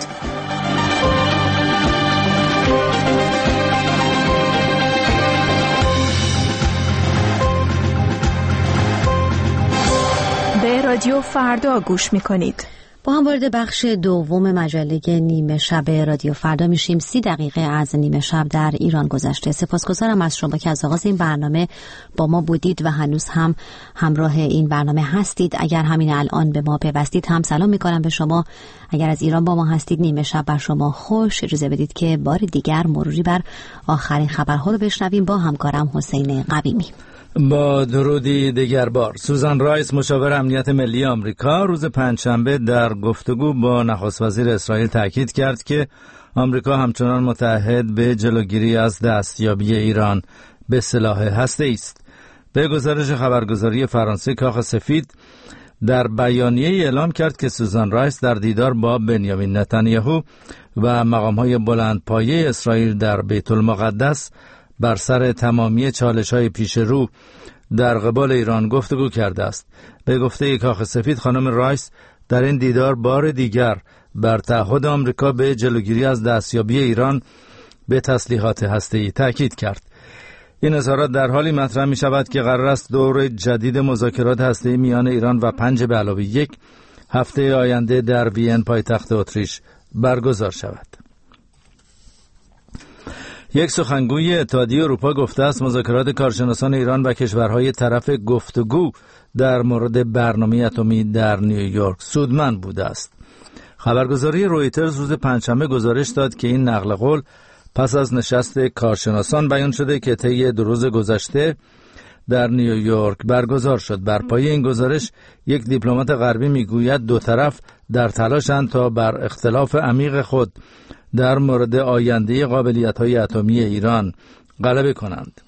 به رادیو فردا گوش می‌کنید. با هم وارد بخش دوم مجله نیمه شب رادیو فردا میشیم. سی دقیقه از نیمه شب در ایران گذشته. سپاسگزارم از شما که از آغاز این برنامه با ما بودید و هنوز هم همراه این برنامه هستید. اگر همین الان به ما پیوستید هم سلام میکنم به شما. اگر از ایران با ما هستید نیمه شب بر شما خوش. اجازه بدید که بار دیگر مروری بر آخرین خبرها رو بشنویم با همکارم حسین قویمی. با درودی دیگر بار. سوزان رایس مشاور امنیت ملی آمریکا روز پنجشنبه در گفتگو با نخست وزیر اسرائیل تاکید کرد که آمریکا همچنان متعهد به جلوگیری از دستیابی ایران به سلاح هسته‌ای است. به گزارش خبرگزاری فرانسه، کاخ سفید در بیانیه اعلام کرد که سوزان رایس در دیدار با بنیامین نتانیاهو و مقام‌های بلندپایه اسرائیل در بیت المقدس بر سر تمامی چالش‌های پیش رو در قبال ایران گفتگو کرده است. به گفته کاخ سفید، خانم رایس در این دیدار بار دیگر بر تعهد آمریکا به جلوگیری از دستیابی ایران به تسلیحات هسته‌ای تاکید کرد. این اظهارات در حالی مطرح می شود که قرار است دور جدید مذاکرات هسته‌ای میان ایران و پنج به علاوه یک هفته آینده در وین، پایتخت اتریش، برگزار شود. یک سخنگوی اتحادیه اروپا گفته است مذاکرات کارشناسان ایران و کشورهای طرف گفتگو در مورد برنامه اتمی در نیویورک سودمند بوده است. خبرگزاری رویترز روز پنجشنبه گزارش داد که این نقل قول پس از نشست کارشناسان بیان شده که طی دو روز گذشته در نیویورک برگزار شد. بر پایه این گزارش یک دیپلمات غربی میگوید دو طرف در تلاشند تا بر اختلاف عمیق خود در مورد آینده قابلیت‌های اتمی ایران غلبه کنند.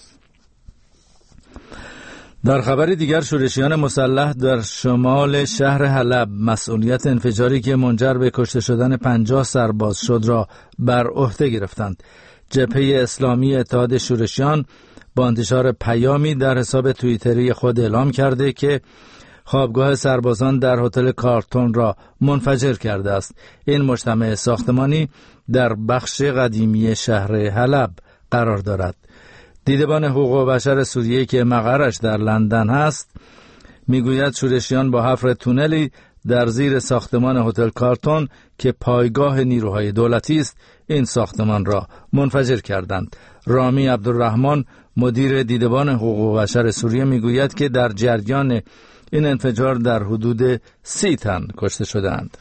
در خبر دیگر، شورشیان مسلح در شمال شهر حلب مسئولیت انفجاری که منجر به کشته شدن پنجاه سرباز شد را بر عهده گرفتند. جبهه اسلامی اتحاد شورشیان با انتشار پیامی در حساب توییتری خود اعلام کرده که خوابگاه سربازان در هتل کارتون را منفجر کرده است. این مجتمع ساختمانی در بخش قدیمی شهر حلب قرار دارد. دیدبان حقوق بشر سوریه که مقرش در لندن هست میگوید شورشیان با حفر تونلی در زیر ساختمان هتل کارتون که پایگاه نیروهای دولتی است این ساختمان را منفجر کردند. رامی عبدالرحمن، مدیر دیدبان حقوق بشر سوریه، میگوید که در جریان این انفجار در حدود سی تن کشته شدند.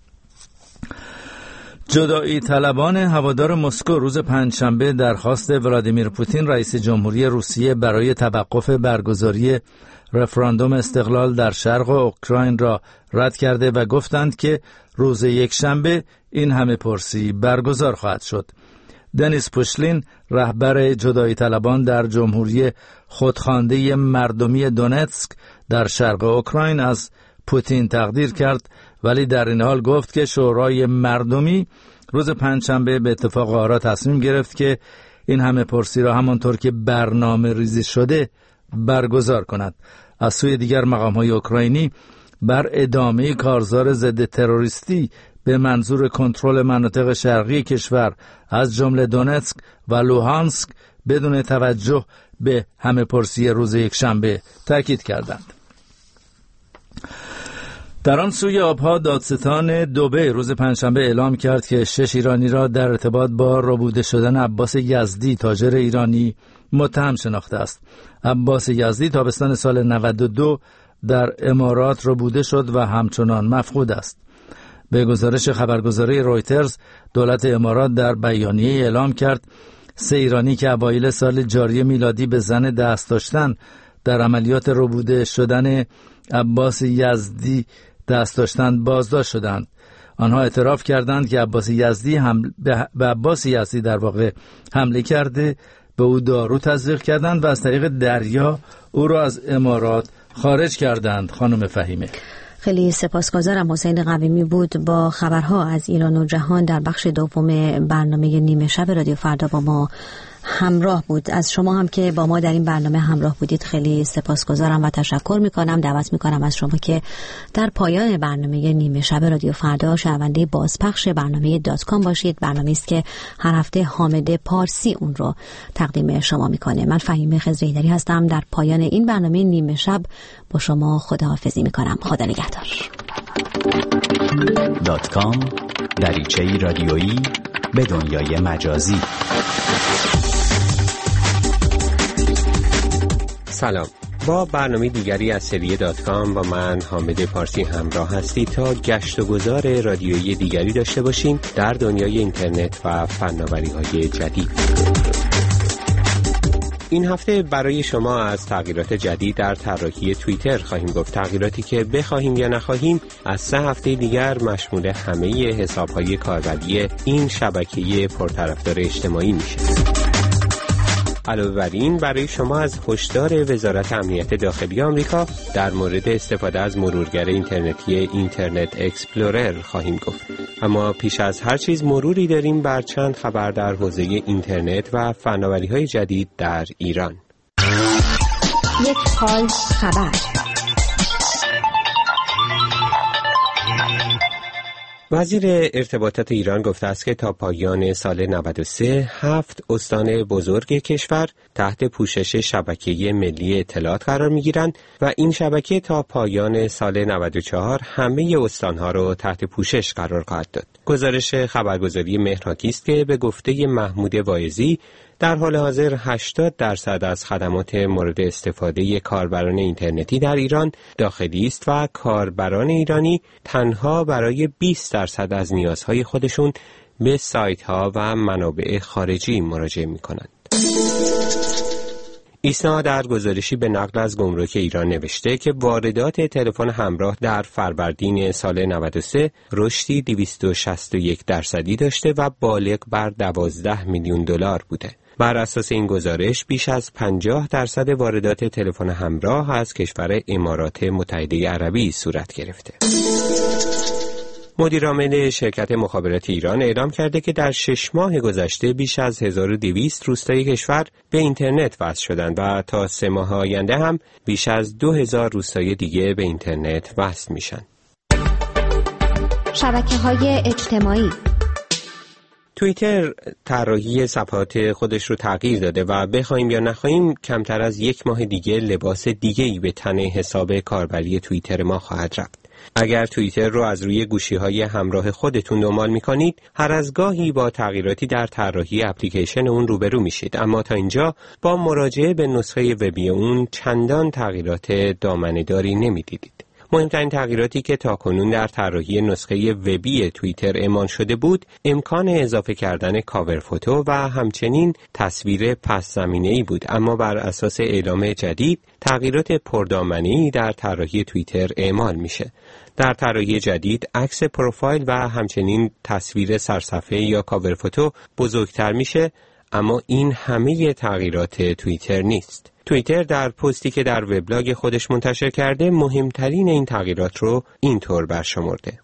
جدایی طلبان هوادار مسکو روز پنجشنبه درخواست ولادیمیر پوتین رئیس جمهوری روسیه برای توقف برگزاری رفراندوم استقلال در شرق اوکراین را رد کرده و گفتند که روز یکشنبه این همه پرسی برگزار خواهد شد. دنیس پوشلین، رهبر جدایی طلبان در جمهوری خودخوانده مردمی دونتسک در شرق اوکراین، از پوتین تقدیر کرد، ولی در این حال گفت که شورای مردمی روز پنجشنبه به اتفاق آرا تصمیم گرفت که این همه پرسی را همانطور که برنامه ریزی شده برگزار کند. از سوی دیگر مقام‌های اوکراینی بر ادامه کارزار ضد تروریستی به منظور کنترل مناطق شرقی کشور از جمله دونتسک و لوهانسک بدون توجه به همه پرسی روز یکشنبه تاکید کردند. در آن سوی آبها، دادستان دبی روز پنجشنبه اعلام کرد که شش ایرانی را در ارتباط با ربوده شدن عباس یزدی، تاجر ایرانی، متهم شناخته است. عباس یزدی تابستان سال نود و دو در امارات ربوده شد و همچنان مفقود است. به گزارش خبرگزاری رویترز، دولت امارات در بیانیه اعلام کرد سه ایرانی که اوایل سال جاری میلادی به زن دست داشتن در عملیات ربوده شدن عباس یزدی دست داشتند بازداشت شدند. آنها اعتراف کردند که عباس یزدی هم به عباس یزدی در واقع حمله کرده، به او دارو تزریق کردند و از طریق دریا او را از امارات خارج کردند. خانم فهیمه، خیلی سپاسگزارم. حسین قویمی بود با خبرها از ایران و جهان در بخش دوم برنامه نیمه شب رادیو فردا با ما همراه بود. از شما هم که با ما در این برنامه همراه بودید خیلی سپاسگزارم و تشکر میکنم. دعوت میکنم از شما که در پایان برنامه نیمه شب رادیو فردا شنونده بازپخش برنامه دات کام باشید. برنامه‌ای است که هر هفته حامد پارسی اون رو تقدیم شما میکنه. من فهیمه خضره‌ایدری هستم. در پایان این برنامه نیمه شب با شما خداحافظی میکنم. خدا نگهدار. دات کام، دریچه‌ای رادیویی به دنیای مجازی. سلام، با برنامه دیگری از سری دات کام با من حامد پارسی همراه هستید تا گشت و گذار رادیویی دیگری داشته باشیم در دنیای اینترنت و فناوری‌های جدید. این هفته برای شما از تغییرات جدید در طراحی توییتر خواهیم گفت، تغییراتی که بخواهیم یا نخواهیم از سه هفته دیگر مشمول همه حساب‌های کاربری این شبکه پرطرفدار اجتماعی میشه. علاوه بر این برای شما از هشدار وزارت امنیت داخلی آمریکا در مورد استفاده از مرورگر اینترنتی اینترنت اکسپلورر خواهیم گفت. اما پیش از هر چیز مروری داریم بر چند خبر در حوزه اینترنت و فناوری‌های جدید در ایران. یک حال خبر. وزیر ارتباطات ایران گفته است که تا پایان سال نود و سه هفت استان بزرگ کشور تحت پوشش شبکه ملی اطلاعات قرار می‌گیرند و این شبکه تا پایان سال نود و چهار همه استان‌ها را تحت پوشش قرار خواهد داد. گزارش خبرگزاری مهرناتی است که به گفته محمود واعظی در حال حاضر هشتاد درصد از خدمات مورد استفاده کاربران اینترنتی در ایران داخلی است و کاربران ایرانی تنها برای بیست درصد از نیازهای خودشون به سایت‌ها و منابع خارجی مراجعه می‌کنند. ایسنا در گزارشی به نقل از گمرک ایران نوشته که واردات تلفن همراه در فروردین سال نود و سه رشدی دویست و شصت و یک درصدی داشته و بالغ بر دوازده میلیون دلار بوده. بر اساس این گزارش بیش از پنجاه درصد واردات تلفن همراه از کشور امارات متحده عربی صورت گرفته. مدیرعامل شرکت مخابرات ایران اعلام کرده که در شش ماه گذشته بیش از هزار و دویست روستای کشور به اینترنت وصل شدند و تا سه ماه آینده هم بیش از دو هزار روستای دیگه به اینترنت وصل میشن. شبکه‌های اجتماعی. توییتر طراحی صفحات خودش رو تغییر داده و بخوایم یا نخواهیم کمتر از یک ماه دیگه لباس دیگه‌ای به تن حساب کاربری توییتر ما خواهد رفت. اگر توییتر رو از روی گوشی‌های همراه خودتون دنبال می‌کنید، هر از گاهی با تغییراتی در طراحی اپلیکیشن اون روبرو میشید، اما تا اینجا با مراجعه به نسخه وبی اون چندان تغییرات دامنه‌داری نمی‌دیدید. مهمترین تغییراتی که تاکنون در طراحی نسخه وبی توییتر اعمال شده بود، امکان اضافه کردن کاور فوتو و همچنین تصویر پس زمینه‌ای بود، اما بر اساس اعلام جدید تغییرات پردامنه‌ای در طراحی توییتر اعمال میشه. در طراحی جدید عکس پروفایل و همچنین تصویر سرصفحه یا کاور فوتو بزرگتر میشه، اما این همه تغییرات توییتر نیست. توییتر در پستی که در وبلاگ خودش منتشر کرده مهمترین این تغییرات رو اینطور برشمرده: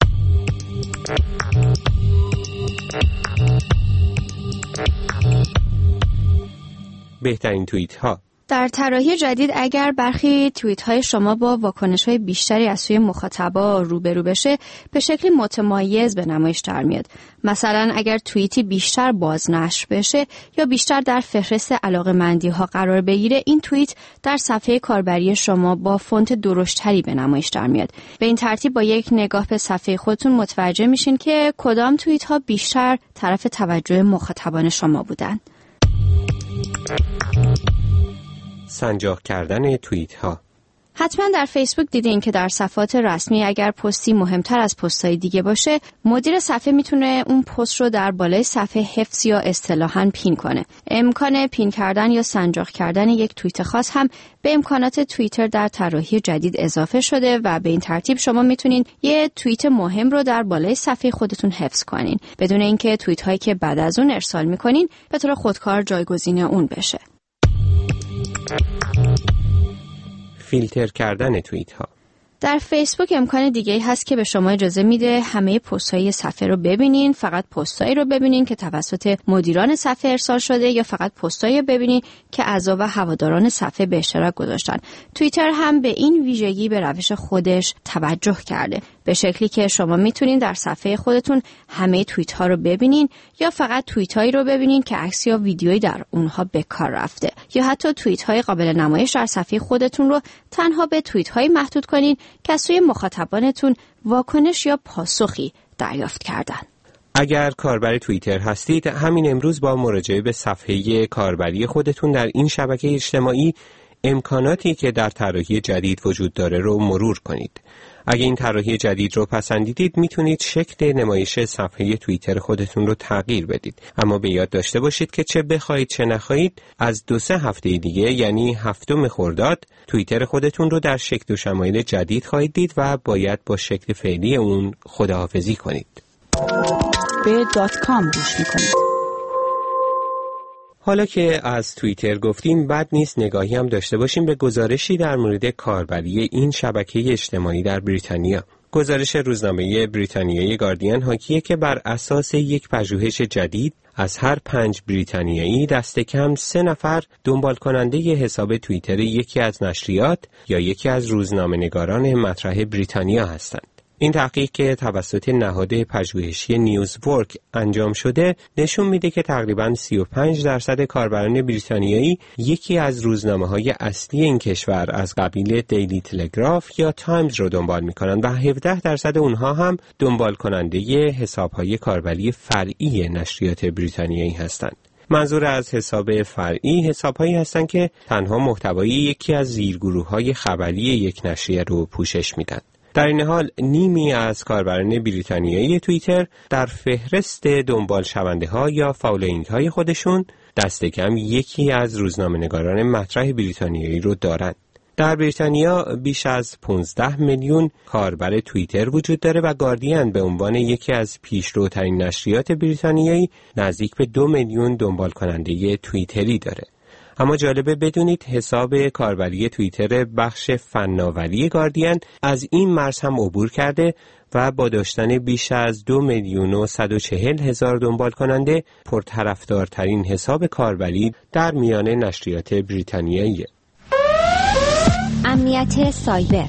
بهترین توییت ها. در طراحی جدید اگر برخی توییت های شما با واکنش های بیشتری از سوی مخاطبا روبرو بشه، به شکلی متمایز به نمایش در میاد. مثلا اگر توییتی بیشتر بازنشر بشه یا بیشتر در فهرست علاقه‌مندی ها قرار بگیره، این توییت در صفحه کاربری شما با فونت درشتری به نمایش در میاد. به این ترتیب با یک نگاه به صفحه خودتون متوجه میشین که کدام توییت ها بیشتر طرف توجه مخاطبان شما بودن. سنجاق کردن توییت ها. حتما در فیسبوک دیدین که در صفحات رسمی اگر پستی مهمتر از پست‌های دیگه باشه، مدیر صفحه میتونه اون پست رو در بالای صفحه حفظ یا اصطلاحاً پین کنه. امکان پین کردن یا سنجاق کردن یک توییت خاص هم به امکانات توییتر در طراحی جدید اضافه شده و به این ترتیب شما میتونین یه توییت مهم رو در بالای صفحه خودتون حفظ کنین بدون اینکه توییت هایی که بعد از اون ارسال میکنین به طور خودکار جایگزین اون بشه. فیلتر کردن توییت ها. در فیسبوک امکان دیگه‌ای هست که به شما اجازه میده همه پست‌های صفحه رو ببینین، فقط پست‌هایی رو ببینین که توسط مدیران صفحه ارسال شده یا فقط پست‌هایی رو ببینین که اعضا و هواداران صفحه به اشتراک گذاشتن. توییتر هم به این ویژگی به روش خودش توجه کرده، به شکلی که شما میتونین در صفحه خودتون همه توییت‌ها رو ببینین یا فقط توییت‌هایی رو ببینین که عکس یا ویدیویی در اونها به کار رفته، یا حتی توییت‌های قابل نمایش در صفحه خودتون رو تنها به توییت‌هایی محدود کنین که از سوی مخاطبانتون واکنش یا پاسخی دریافت کردن. اگر کاربر توییتر هستید، همین امروز با مراجعه به صفحه کاربری خودتون در این شبکه اجتماعی امکاناتی که در طراحی جدید وجود داره رو مرور کنید. اگه این طراحی جدید رو پسندیدید، میتونید شکل نمایش صفحه توییتر خودتون رو تغییر بدید. اما به یاد داشته باشید که چه بخواید چه نخواهید، از دو سه هفته دیگه یعنی هفتم خرداد توییتر خودتون رو در شکل و شمایل جدید خواهید دید و باید با شکل فعلی اون خداحافظی کنید. به دات کام گوش میکنید. حالا که از توییتر گفتیم، بد نیست نگاهی هم داشته باشیم به گزارشی در مورد کاربری این شبکه اجتماعی در بریتانیا. گزارش روزنامه بریتانیایی گاردین حاکیه که بر اساس یک پژوهش جدید از هر پنج بریتانیایی دست کم سه نفر دنبال کننده ی حساب توییتر یکی از نشریات یا یکی از روزنامه‌نگاران مطرح بریتانیا هستند. این تحقیق که توسط نهاد پژوهشی نیوزورک انجام شده نشون میده که تقریباً سی و پنج درصد کاربران بریتانیایی یکی از روزنامه‌های اصلی این کشور از قبیل دیلی تلگراف یا تایمز رو دنبال میکنن و هفده درصد اونها هم دنبال کننده ی حساب‌های کاربری فرعی نشریات بریتانیایی هستند. منظور از حساب فرعی حساب‌هایی هستند که تنها محتوای یکی از زیرگروه‌های خبری یک نشریه رو پوشش میدن. در این حال نیمی از کاربران بریتانیایی توییتر در فهرست دنبال شونده ها یا فالوینگ های خودشون دست کم یکی از روزنامه‌نگاران مطرح بریتانیایی رو دارند. در بریتانیا بیش از پانزده میلیون کاربر توییتر وجود داره و گاردین به عنوان یکی از پیشروترین نشریات بریتانیایی نزدیک به دو میلیون دنبال کننده توییتری داره. اما جالبه بدونید حساب کاربری توییتر بخش فناوری گاردین از این مرز هم عبور کرده و با داشتن بیش از دو میلیون و صد و چهل هزار دنبال کننده پرطرفدارترین حساب کاربری در میان نشریات بریتانیایی. امنیت سایبر.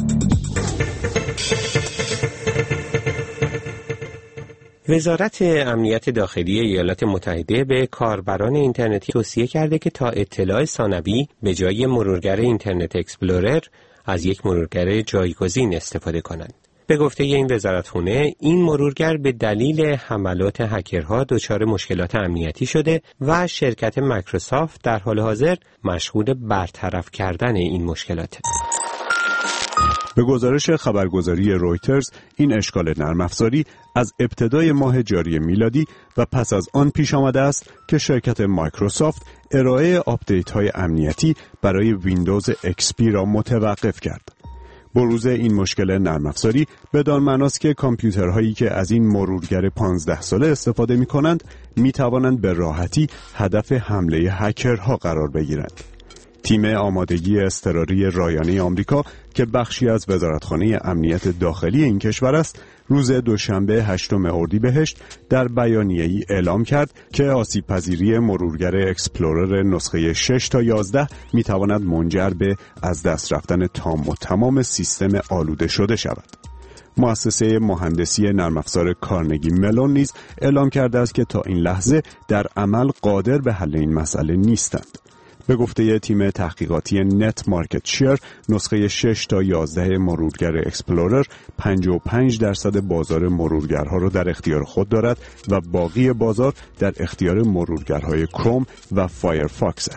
وزارت امنیت داخلی ایالات متحده به کاربران اینترنتی توصیه کرده که تا اطلاع ثانوی به جای مرورگر اینترنت اکسپلورر از یک مرورگر جایگزین استفاده کنند. به گفته این وزارتخونه، این مرورگر به دلیل حملات هکرها دچار مشکلات امنیتی شده و شرکت مایکروسافت در حال حاضر مشغول برطرف کردن این مشکلات. به گزارش خبرگزاری رویترز، این اشکال نرم افزاری از ابتدای ماه جاری میلادی و پس از آن پیش آمده است که شرکت مایکروسافت ارائه آپدیت‌های امنیتی برای ویندوز ایکس پی را متوقف کرد. بروز این مشکل نرم افزاری بدان معناست که کامپیوترهایی که از این مرورگر پانزده ساله استفاده می‌کنند می‌توانند به راحتی هدف حمله هکرها قرار بگیرند. تیم آمادگی اضطراری رایانه آمریکا که بخشی از وزارتخانه امنیت داخلی این کشور است، روز دوشنبه هشتم اردیبهشت در بیانیه‌ای اعلام کرد که آسیب‌پذیری مرورگر اکسپلورر نسخه شش تا یازده می‌تواند منجر به از دست رفتن تام و تمام سیستم آلوده شده شود. مؤسسه مهندسی نرم افزار کارنگی ملون نیز اعلام کرده است که تا این لحظه در عمل قادر به حل این مسئله نیستند. به گفته تیم تحقیقاتی نت مارکت شیر، نسخه شش تا یازده مرورگر اکسپلورر پنجاه و پنج درصد بازار مرورگرها را در اختیار خود دارد و باقی بازار در اختیار مرورگرهای کروم و فایرفاکس است.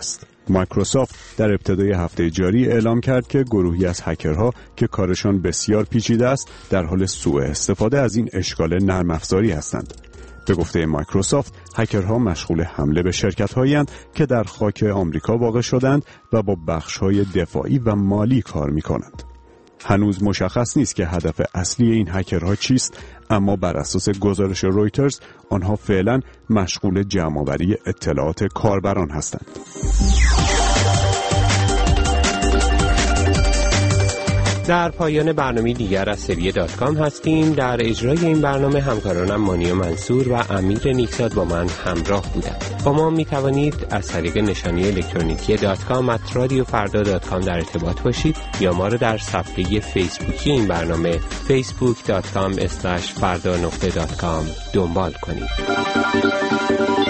مایکروسافت در ابتدای هفته جاری اعلام کرد که گروهی از هکرها که کارشان بسیار پیچیده است در حال سوء استفاده از این اشکال نرم افزاری هستند. به گفته مایکروسافت، هکرها مشغول حمله به شرکت‌هایند که در خاک آمریکا واقع شدند و با بخش‌های دفاعی و مالی کار می‌کنند. هنوز مشخص نیست که هدف اصلی این هکرها چیست، اما بر اساس گزارش رویترز آنها فعلا مشغول جمع‌آوری اطلاعات کاربران هستند. در پایان برنامه دیگر از سویه دات کام هستیم. در اجرای این برنامه همکارانم مانی منصور و امیر نیکزاد با من همراه بودند. با ما می توانید از طریق نشانی الکترونیکی دات کام ات رادیو فردا دات کام در ارتباط باشید یا ما را در صفحه فیسبوکی این برنامه فیسبوک دات کام اسلش فردا نقطه دات کام دنبال کنید.